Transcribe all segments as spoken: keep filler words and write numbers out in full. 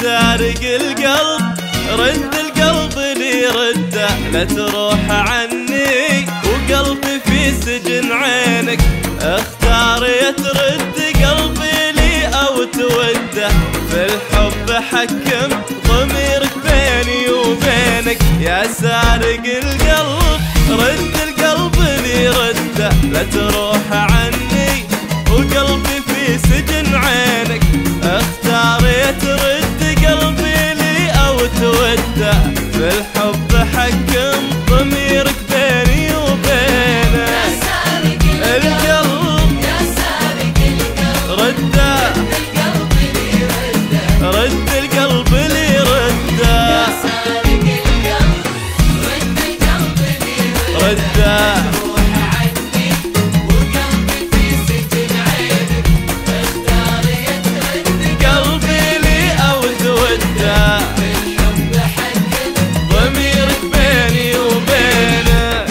سارق القلب رد القلب لي رده، لا تروح عني وقلبي في سجن عينك. اختار يا ترد قلبي لي او توده، في الحب حكم ضميرك بيني وبينك. يا سارق القلب رد القلب لي رده، لا تروح عني وقلبي في سجن عينك. اختار يا ترد قلبي لي او توده، في الحب حكم ضميرك بيني وبينك. يا سارق القلب يا سارق القلب رده القلب لي رده، رد القلب لي رده. يا سارق القلب رد القلب لي رده، رده روح عني وقلبي في سجن عينك. اختار يا ترد قلبي لي او توده، الحب حكم ضميرك بيني وبينك.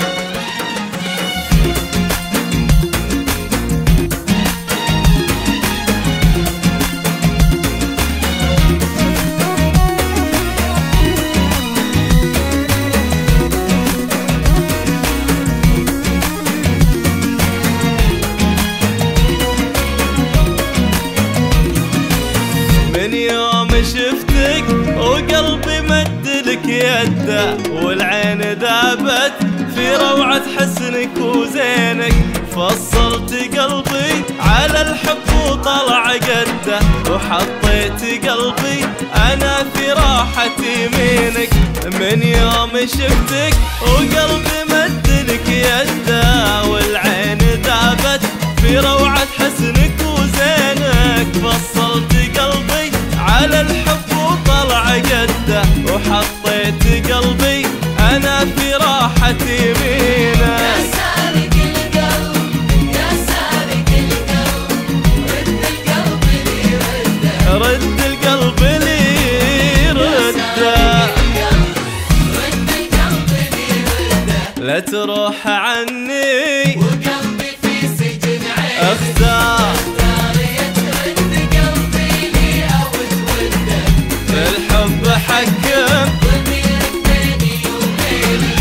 من يوم شفتك وقلبي مدلك يده، والعين ذابت في روعة حسنك وزينك. فصلت قلبي على الحب وطلع قده، وحطيت قلبي أنا في راحة يمينك. من يوم شفتك وقلبي مدلك يده، والعين ذابت في روعة حسنك وزينك. فصلت قلبي على الحب وطلع قده، وحطيت قلبي أنا في راحة يمينك. يا سارق القلب يا سارق القلب رد القلب لي رده، رد القلب لي رده، رد القلب لي رده، لا تروح عني وقلبي في سجن عينك. اختار اختار يا ترد قلبي لي او توده، في الحب حكم ضميرك بيني وبينك.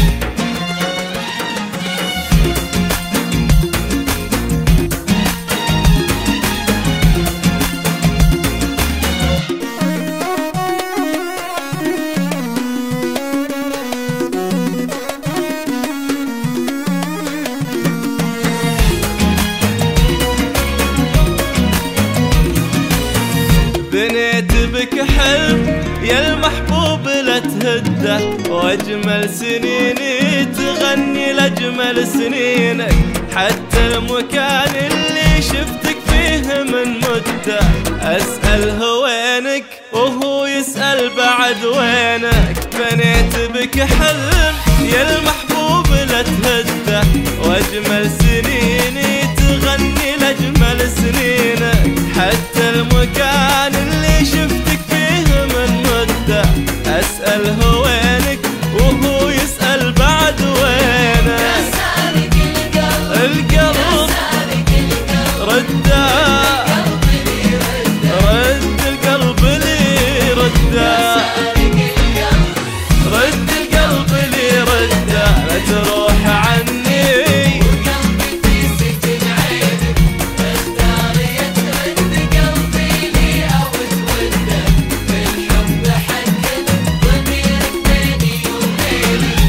بنيت بك حلم يا المحبوب لا تهده، واجمل سنيني تغني لاجمل سنينك. حتى المكان اللي شفتك فيه من مده، اسال وينك وهو يسال بعد وينك. بنيت بك حلم يا المحبوب لا تهده، واجمل سنيني تغني لاجمل سنينك. حتى المكان اللي شفتك فيه من مده، اسال وينك وهو يسال بعد يا وينك. سارق القلب يا القلب سارق القلب رده، القلب لي رده، رد القلب لي رده، سارق القلب رد القلب لي رده، لا تروح عني وقلبي في سجن عينك. اختار يا ترد قلبي لي او توده، في الحب حكم ضميرك بيني وبينك.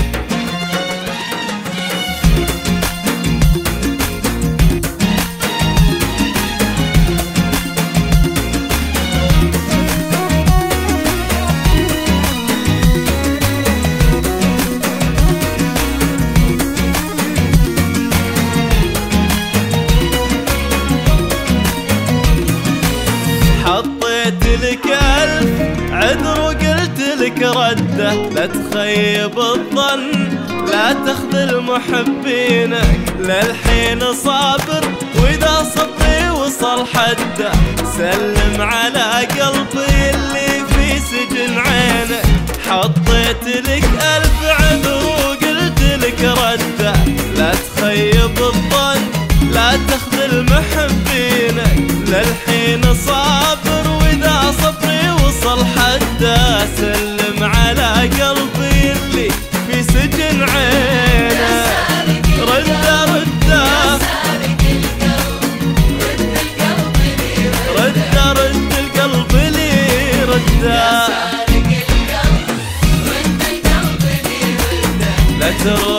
حطيت لك ألف عذر وقلت لك رده، لا تخيب الظن لا تخذل محبينك. للحين صابر واذا صبري وصل حده، سلم على قلبي اللي في سجن عينك. حطيت لك ألف عذر وقلت لك رده، لا تخيب الظن لا تخذل محبينك. للحين صابر واذا صبري وصل حده، تروح